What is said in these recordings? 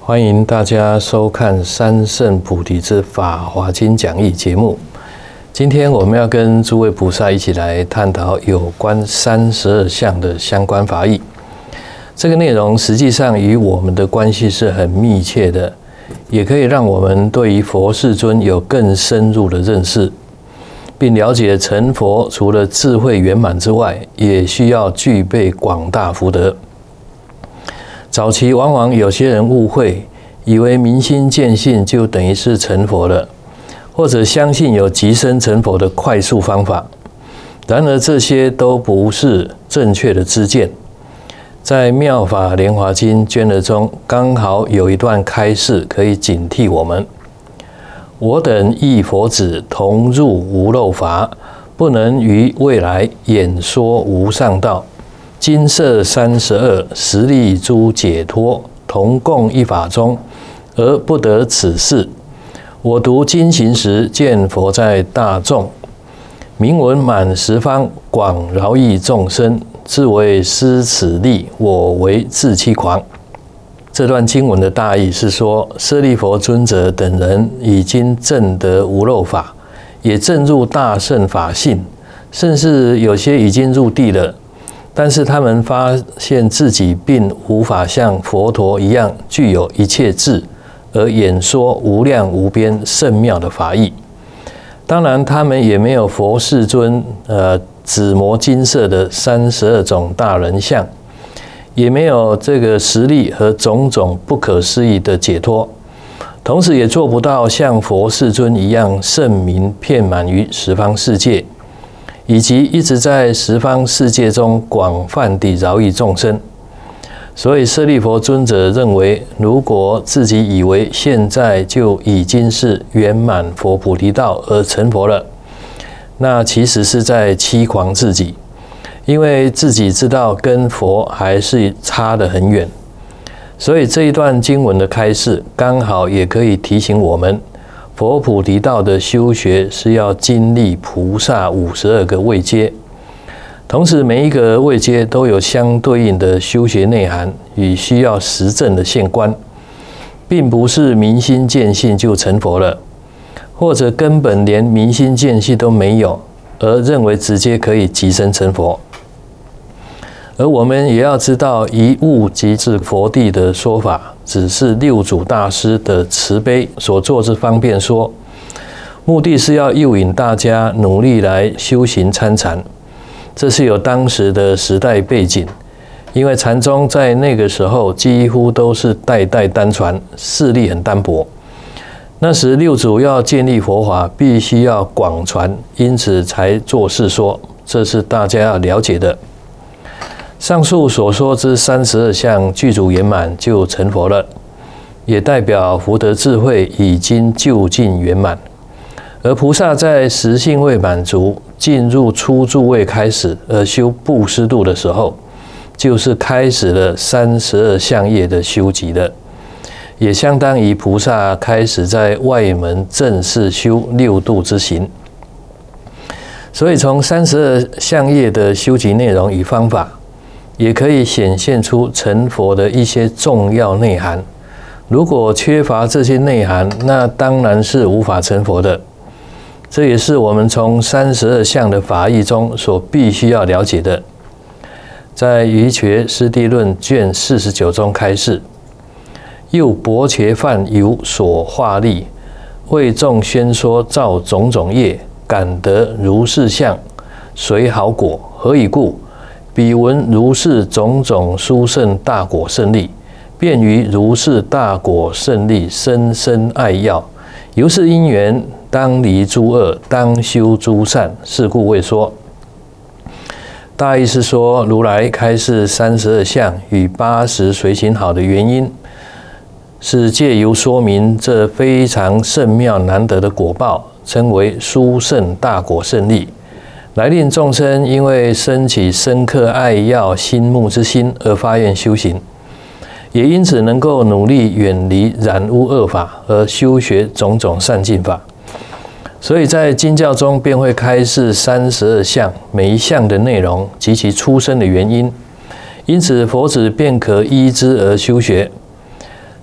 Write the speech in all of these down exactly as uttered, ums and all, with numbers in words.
欢迎大家收看三圣菩提之法华经讲义节目。今天我们要跟诸位菩萨一起来探讨有关三十二相的相关法义。这个内容实际上与我们的关系是很密切的，也可以让我们对于佛世尊有更深入的认识，并了解成佛除了智慧圆满之外，也需要具备广大福德。早期往往有些人误会，以为明心见性就等于是成佛了，或者相信有即生成佛的快速方法。然而这些都不是正确的知见。在《妙法莲华经》卷二中，刚好有一段开示可以警惕我们：我等亦佛子，同入无漏法，不能于未来演说无上道。今设三十二，实力诸解脱，同共一法中，而不得此事。我读经行时，见佛在大众，名闻满十方，广饶益众生，自为施此力，我为自欺狂。这段经文的大意是说，舍利弗尊者等人已经证得无漏法，也证入大乘法性，甚至有些已经入地了。但是他们发现自己并无法像佛陀一样具有一切智，而演说无量无边甚妙的法义。当然，他们也没有佛世尊呃紫磨金色的三十二种大人相，也没有这个实力和种种不可思议的解脱，同时也做不到像佛世尊一样圣名遍满于十方世界，以及一直在十方世界中广泛地饶益众生。所以舍利弗尊者认为，如果自己以为现在就已经是圆满佛菩提道而成佛了，那其实是在欺诳自己，因为自己知道跟佛还是差得很远。所以这一段经文的开示，刚好也可以提醒我们，佛菩提道的修学是要经历菩萨五十二个位阶，同时每一个位阶都有相对应的修学内涵与需要实证的现观，并不是明心见性就成佛了，或者根本连明心见性都没有，而认为直接可以即生成佛。而我们也要知道，一物即至佛地的说法，只是六祖大师的慈悲所做之方便说，目的是要诱引大家努力来修行参禅。这是有当时的时代背景，因为禅宗在那个时候几乎都是代代单传，势力很单薄。那时六祖要建立佛法，必须要广传，因此才作是说，这是大家要了解的。上述所说之三十二相具足圆满就成佛了，也代表福德智慧已经究竟圆满。而菩萨在实性未满足，进入初住位开始而修布施度的时候，就是开始了三十二相业的修集了，也相当于菩萨开始在外门正式修六度之行。所以从三十二相业的修集内容与方法，也可以显现出成佛的一些重要内涵。如果缺乏这些内涵，那当然是无法成佛的。这也是我们从三十二相的法义中所必须要了解的。在《瑜伽师地论》卷四十九中开示：又薄伽梵由所化力，为众宣说造种种业，感得如是相，随好果。何以故？彼闻如是种种殊胜大果胜利，便于如是大果胜利深深爱要。由是因缘，当离诸恶，当修诸善。是故未说。大意是说，如来开示三十二相与八十随行好的原因，是借由说明这非常甚妙难得的果报，称为殊胜大果胜利，来令众生因为生起深刻爱要心慕之心而发愿修行，也因此能够努力远离染污恶法，而修学种种善进法。所以在经教中便会开示三十二相，每一项的内容及其出生的原因，因此佛子便可依之而修学。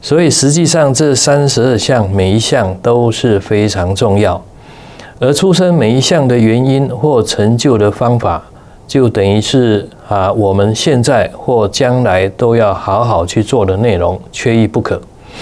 所以实际上这三十二项每一项都是非常重要，而出生每一项的原因或成就的方法，就等于是啊我们现在或将来都要好好去做的内容，缺一不可。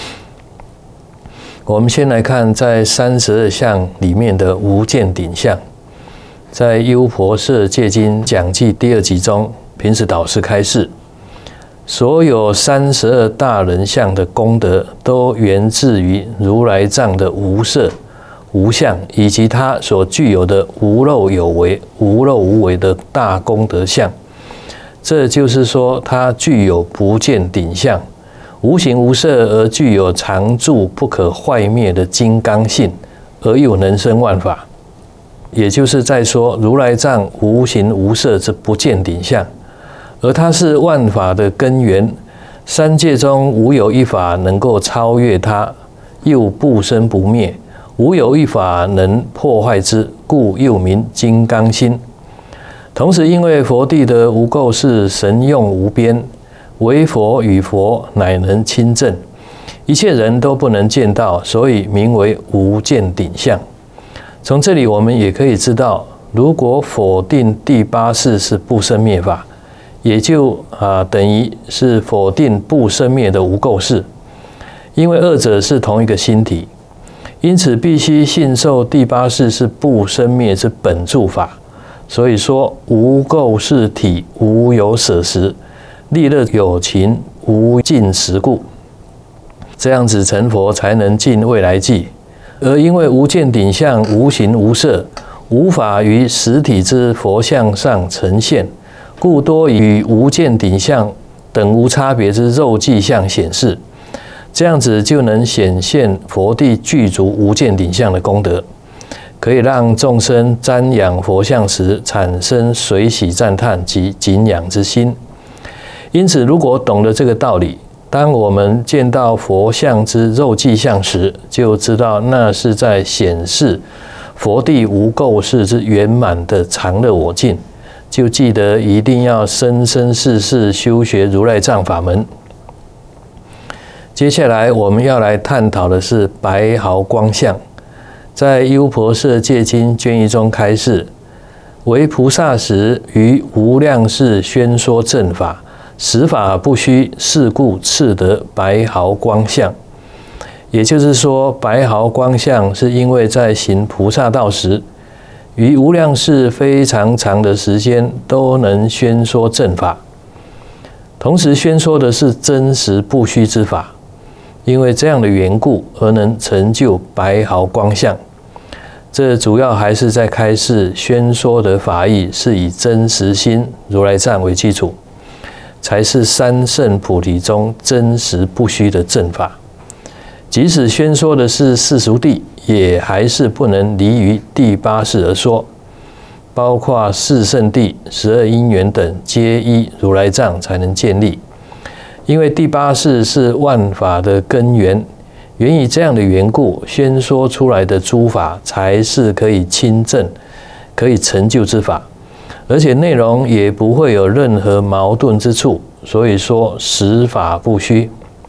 我们先来看在三十二项里面的无间顶相，在优婆塞戒经讲记第二集中，平时导师开示，所有三十二大人相的功德，都源自于如来藏的无色、无相，以及它所具有的无漏有为、无漏无为的大功德相。这就是说，它具有不见顶相，无形无色而具有常住不可坏灭的金刚性，而又能生万法。也就是在说，如来藏无形无色之不见顶相，而它是万法的根源，三界中无有一法能够超越它，又不生不灭，无有一法能破坏之，故又名金刚心。同时，因为佛地的无垢是神用无边，唯佛与佛乃能亲证，一切人都不能见到，所以名为无见顶相。从这里我们也可以知道，如果否定第八世是不生灭法，也就啊等于是否定不生灭的无垢事，因为二者是同一个心体，因此必须信受第八世是不生灭之本住法。所以说，无垢是体，无有舍实，利乐有情，无尽实故。这样子成佛才能进未来际。而因为无见顶相无形无色，无法于实体之佛像上呈现，故多与无见顶相等无差别之肉髻相显示。这样子就能显现佛地具足无见顶相的功德，可以让众生瞻仰佛像时产生随喜赞叹及敬仰之心。因此，如果懂得这个道理，当我们见到佛像之肉髻相时，就知道那是在显示佛地无垢事之圆满的常乐我净，就记得一定要生生世世修学如来藏法门。接下来我们要来探讨的是白毫光相，在优婆塞戒经卷一中开示，为菩萨时于无量世宣说正法，实法不虚，是故赐得白毫光相。也就是说，白毫光相是因为在行菩萨道时，于无量世非常长的时间都能宣说正法，同时宣说的是真实不虚之法，因为这样的缘故而能成就白毫光相。这主要还是在开示宣说的法义是以真实心如来藏为基础，才是三圣菩提中真实不虚的正法。即使宣说的是世俗谛，也还是不能离于第八世而说，包括四圣谛、十二因缘等，皆依如来藏才能建立。因为第八世是万法的根源，源于这样的缘故，宣说出来的诸法才是可以亲证、可以成就之法，而且内容也不会有任何矛盾之处，所以说实法不虚。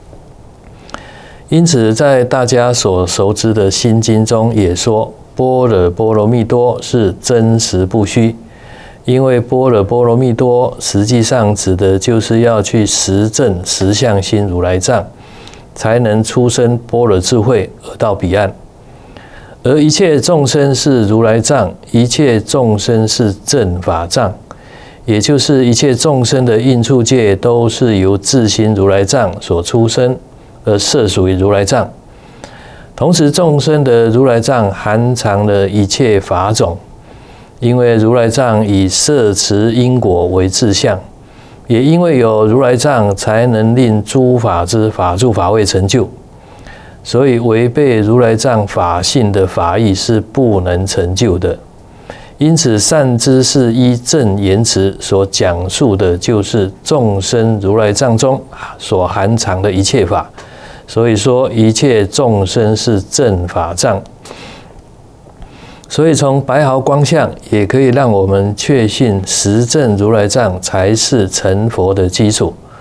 因此，在大家所熟知的心经中也说，般若波罗蜜多是真实不虚。因为般若波罗蜜多实际上指的就是要去实证实相心如来藏，才能出生般若智慧而到彼岸。而一切众生是如来藏，一切众生是正法藏，也就是一切众生的应处界都是由自心如来藏所出生，而摄属于如来藏。同时，众生的如来藏含藏了一切法种，因为如来藏以摄持因果为志向，也因为有如来藏，才能令诸法之法住法位成就。所以，违背如来藏法性的法义是不能成就的。因此，善知识依正言辞所讲述的，就是众生如来藏中所含藏的一切法。所以说，一切众生是正法藏。所以，从白毫光相也可以让我们确信实证如来藏才是成佛的基础。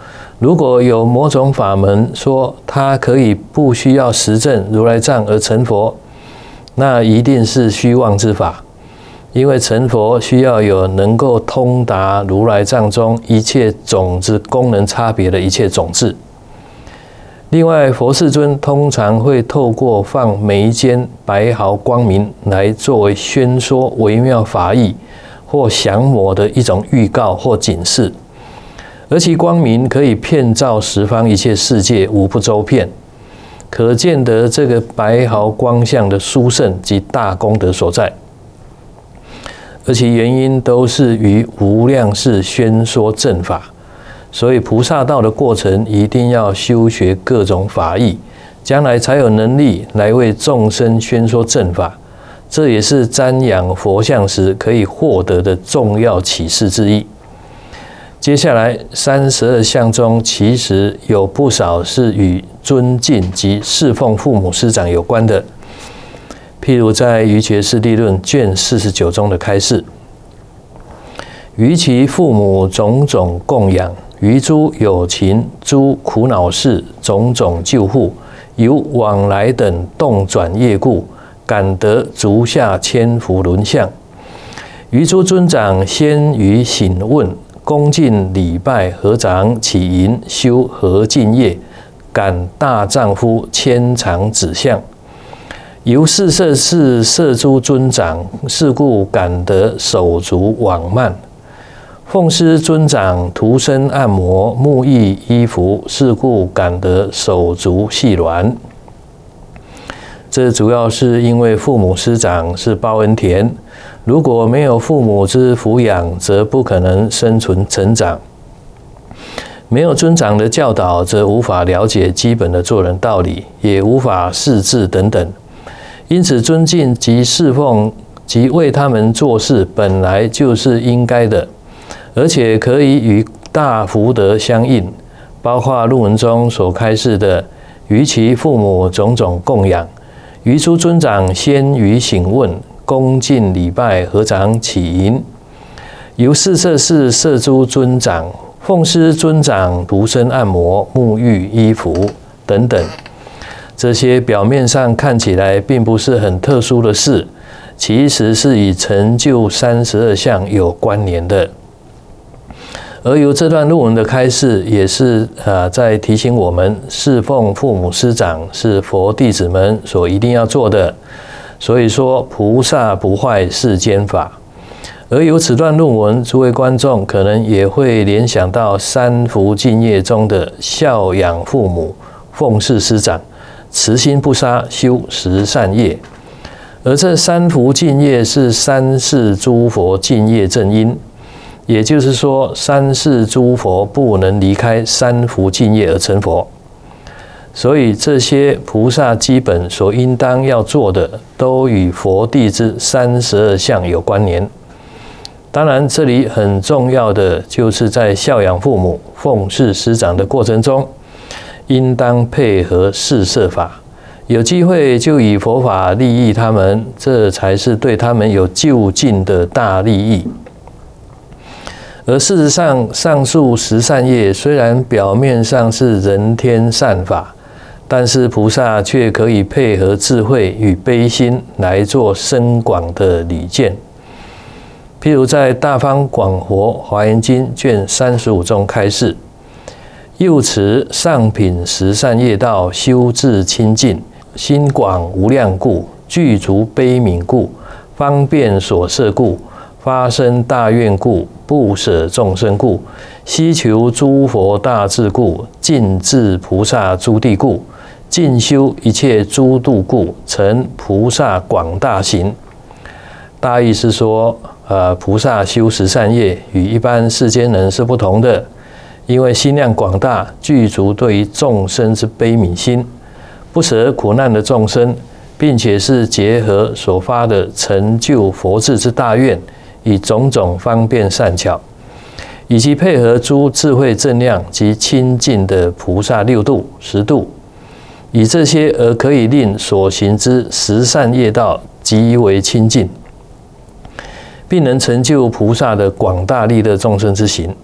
如果有某种法门说它可以不需要实证如来藏而成佛，那一定是虚妄之法。因为成佛需要有能够通达如来藏中一切种子功能差别的一切种子。另外，佛世尊通常会透过放眉间白毫光明来作为宣说微妙法义或降魔的一种预告或警示，而其光明可以遍照十方一切世界，无不周遍。可见得这个白毫光相的殊胜及大功德所在。而其原因都是于无量世宣说正法，所以菩萨道的过程一定要修学各种法义，将来才有能力来为众生宣说正法。这也是瞻仰佛像时可以获得的重要启示之一。接下来三十二相中，其实有不少是与尊敬及侍奉父母师长有关的。譬如在《瑜伽师地论》卷四十九中的开示：于其父母种种供养，于诸有情诸苦恼事种种救护，由往来等动转业故，感得足下千福轮相。于诸尊长先于省问，恭敬礼拜合掌起迎修何敬业，感大丈夫千常指相。由四摄是摄诸尊长，是故感得手足往慢。奉施尊长涂身按摩沐浴衣服，是故感得手足细软。这主要是因为父母师长是报恩田，如果没有父母之抚养，则不可能生存成长；没有尊长的教导，则无法了解基本的做人道理，也无法识字等等。因此，尊敬及侍奉及为他们做事，本来就是应该的，而且可以与大福德相应。包括论文中所开示的，于其父母种种供养，于诸尊长先于省问，恭敬礼拜合掌起迎，由四摄是摄诸尊长，奉施尊长涂身按摩沐浴衣服等等。这些表面上看起来并不是很特殊的事，其实是与成就三十二相有关联的。而由这段论文的开示，也是呃在提醒我们，侍奉父母师长是佛弟子们所一定要做的。所以说，菩萨不坏世间法。而由此段论文，诸位观众可能也会联想到三福敬业中的孝养父母、奉事师长、慈心不杀、修十善业。而这三福敬业是三世诸佛敬业正因，也就是说，三世诸佛不能离开三福敬业而成佛。所以这些菩萨基本所应当要做的，都与佛弟之三十二相有关联。当然，这里很重要的就是在孝养父母、奉事师长的过程中，应当配合四摄法，有机会就以佛法利益他们，这才是对他们有就近的大利益。而事实上，上述十善业虽然表面上是人天善法，但是菩萨却可以配合智慧与悲心来做深广的理见。譬如在《大方广佛华严经》卷三十五中开示：又持上品十善业道，修至清净，心广无量故，具足悲悯故，方便所摄故，发生大愿故，不舍众生故，希求诸佛大智故，尽至菩萨诸地故，尽修一切诸度故，成菩萨广大行。大意是说，呃，菩萨修十善业与一般世间人是不同的，因为心量广大，具足对于众生之悲悯心，不舍苦难的众生，并且是结合所发的成就佛智之大愿，以种种方便善巧，以及配合诸智慧正量及清净的菩萨六度、十度，以这些而可以令所行之十善业道极为清净，并能成就菩萨的广大利乐众生之行。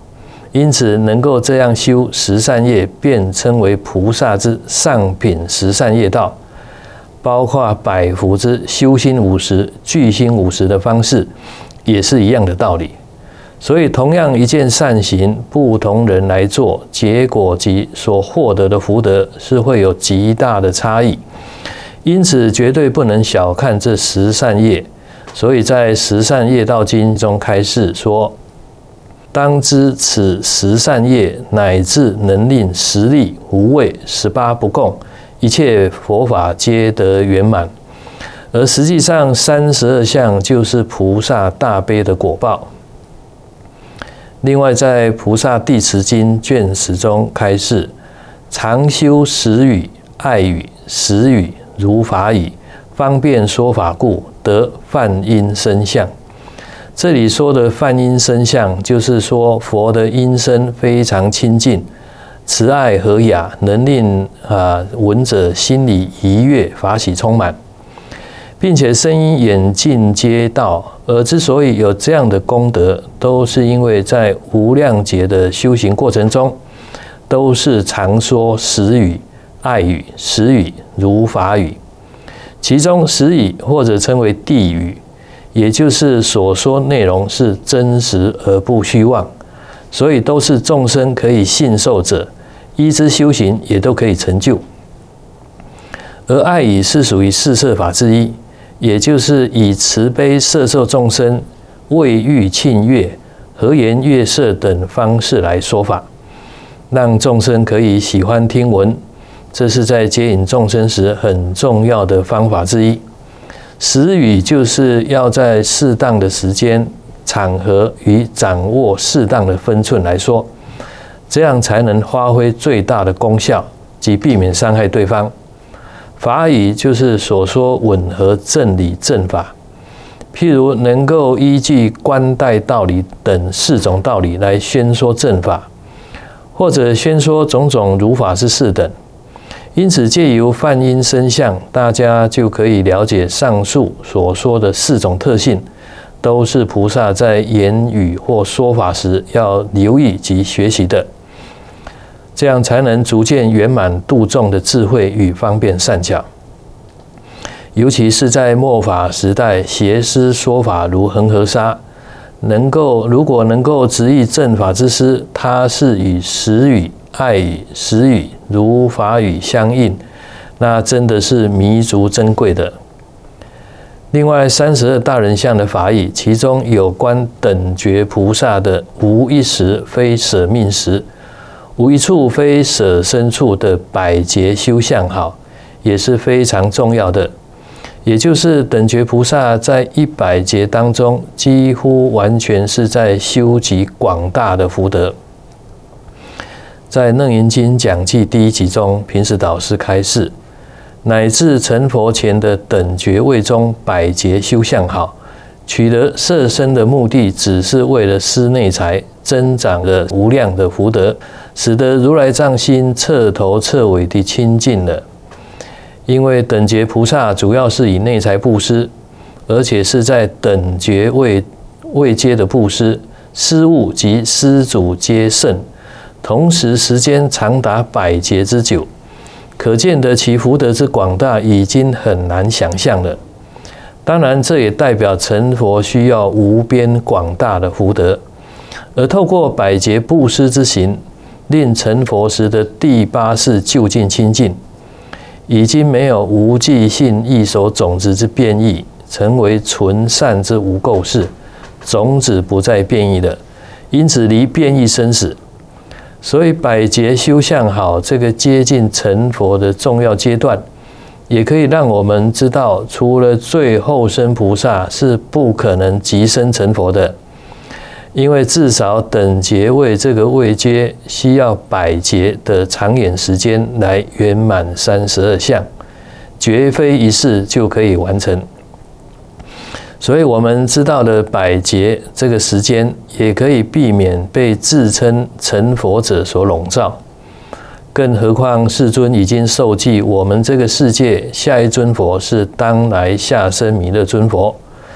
因此能够这样修十善业，便称为菩萨之上品十善业道。包括百福之修心五十、具心五十的方式，也是一样的道理。所以，同样一件善行，不同人来做，结果及所获得的福德是会有极大的差异。因此，绝对不能小看这十善业。所以在《十善业道经》中开示说：“当知此十善业，乃至能令十力、无畏、十八不共，一切佛法皆得圆满。”而实际上，三十二相就是菩萨大悲的果报。另外，在《菩萨地持经》卷十中开示：“常修十语、爱语、十语、如法语，方便说法故，得梵音声相。”这里说的梵音声相，就是说佛的音声非常亲近，慈爱和雅，能令啊闻者心里愉悦，法喜充满，并且声音远近皆到。而之所以有这样的功德，都是因为在无量劫的修行过程中，都是常说十语、爱语、十语、如法语。其中十语或者称为谛语，也就是所说内容是真实而不虚妄，所以都是众生可以信受者，依之修行也都可以成就。而爱语是属于四摄法之一，也就是以慈悲摄受众生、慰喻庆悦、和颜悦色等方式来说法，让众生可以喜欢听闻。这是在接引众生时很重要的方法之一。十语就是要在适当的时间、场合与掌握适当的分寸来说，这样才能发挥最大的功效及避免伤害对方。法语就是所说吻合正理正法，譬如能够依据观待道理等四种道理来宣说正法，或者宣说种种如法之事等。因此，借由梵音声相，大家就可以了解上述所说的四种特性，都是菩萨在言语或说法时要留意及学习的。这样才能逐渐圆满度众的智慧与方便善巧。尤其是在末法时代，邪师说法如恒河沙，能够如果能够直译正法之师，它是与十语、爱语、十语、如法语相应，那真的是弥足珍贵的。另外，三十二大人相的法义，其中有关等觉菩萨的无一时非舍命时，无一处非舍身处的百劫修相好，也是非常重要的。也就是等觉菩萨在一百劫当中，几乎完全是在修集广大的福德。在《楞严经》讲记第一集中，平时导师开示，乃至成佛前的等觉位中百劫修相好，取得摄身的目的，只是为了施内财，增长了无量的福德，使得如来藏心彻头彻尾地清净了。因为等觉菩萨主要是以内财布施，而且是在等觉位位阶的布施，施物及施主皆甚，同时时间长达百劫之久，可见得其福德之广大，已经很难想象了。当然，这也代表成佛需要无边广大的福德，而透过百劫布施之行，令成佛时的第八世究竟清净，已经没有无记性异手种子之变异，成为纯善之无垢事，种子不再变异了，因此离变异生死。所以百劫修相好这个接近成佛的重要阶段，也可以让我们知道，除了最后生菩萨是不可能即生成佛的，因为至少等觉位这个位阶需要百劫的长远时间来圆满三十二相，绝非一世就可以完成。所以我们知道了百劫这个时间，也可以避免被自称成佛者所笼罩。更何况世尊已经受记，我们这个世界下一尊佛是当来下生弥勒尊佛，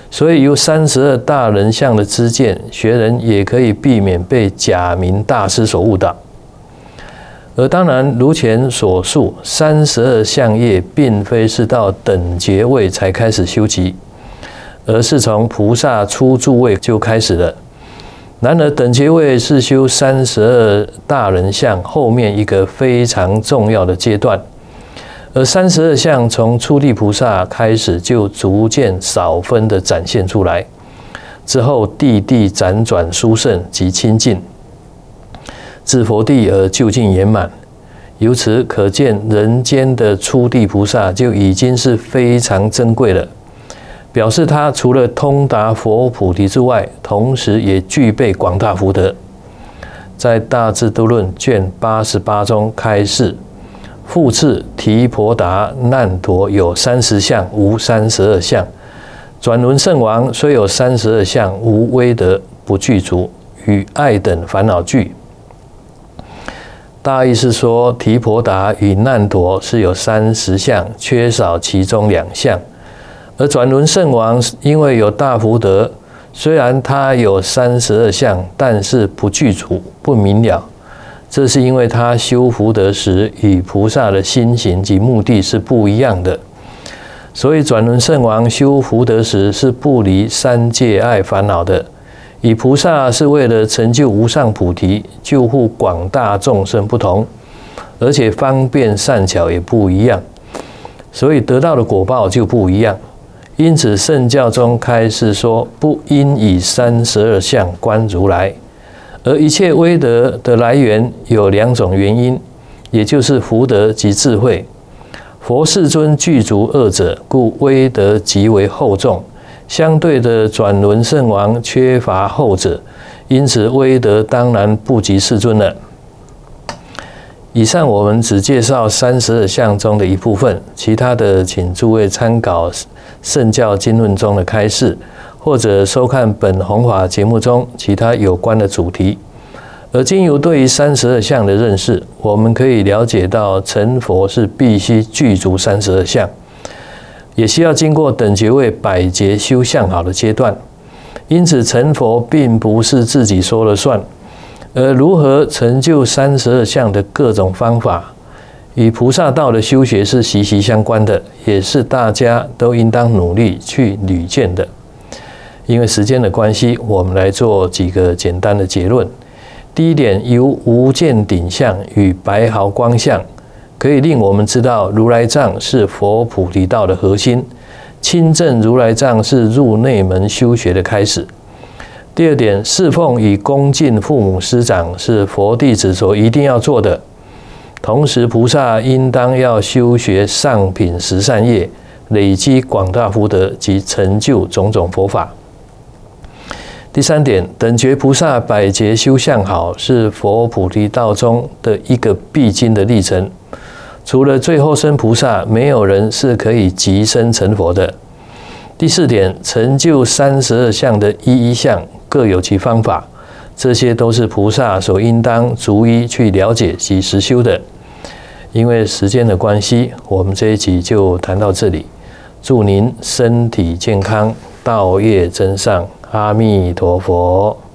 所以由三十二大人相的知见，学人也可以避免被假名大师所误导。而当然，如前所述，三十二相业并非是到等觉位才开始修习，而是从菩萨初住位就开始了。然而，等觉位是修三十二大人相后面一个非常重要的阶段，而三十二相从初地菩萨开始就逐渐少分的展现出来，之后地地辗转殊胜及清净，至佛地而究竟圆满。由此可见，人间的初地菩萨就已经是非常珍贵了。表示他除了通达佛菩提之外，同时也具备广大福德。在《大智度论》卷八十八中开示，复次提婆达难陀有三十相，无三十二相；转轮圣王虽有三十二相，无威德，不具足，与爱等烦恼具。大意是说，提婆达与难陀是有三十相，缺少其中两项。而转轮圣王因为有大福德，虽然他有三十二相，但是不具足，不明了。这是因为他修福德时与菩萨的心行及目的是不一样的。所以转轮圣王修福德时是不离三界爱烦恼的，与菩萨是为了成就无上菩提、救护广大众生不同，而且方便善巧也不一样，所以得到的果报就不一样。因此，圣教中开示说，不应以三十二相观如来。而一切威德的来源有两种原因，也就是福德及智慧。佛世尊具足二者，故威德极为厚重。相对的，转轮圣王缺乏后者，因此威德当然不及世尊了。以上我们只介绍三十二相中的一部分，其他的请诸位参考圣教经论中的开示，或者收看本弘法节目中其他有关的主题。而经由对于三十二相的认识，我们可以了解到成佛是必须具足三十二相，也需要经过等觉位百劫修相好的阶段。因此，成佛并不是自己说了算。而如何成就三十二相的各种方法，与菩萨道的修学是息息相关的，也是大家都应当努力去履见的。因为时间的关系，我们来做几个简单的结论。第一点，由无见顶相与白毫光相，可以令我们知道如来藏是佛菩提道的核心，亲证如来藏是入内门修学的开始。第二点，侍奉与恭敬父母师长是佛弟子所一定要做的。同时，菩萨应当要修学上品十善业，累积广大福德及成就种种佛法。第三点，等觉菩萨百劫修相好，是佛菩提道中的一个必经的历程。除了最后生菩萨，没有人是可以即生成佛的。第四点，成就三十二相的一一相各有其方法，这些都是菩萨所应当逐一去了解及实修的。因为时间的关系，我们这一集就谈到这里。祝您身体健康，道业增上，阿弥陀佛。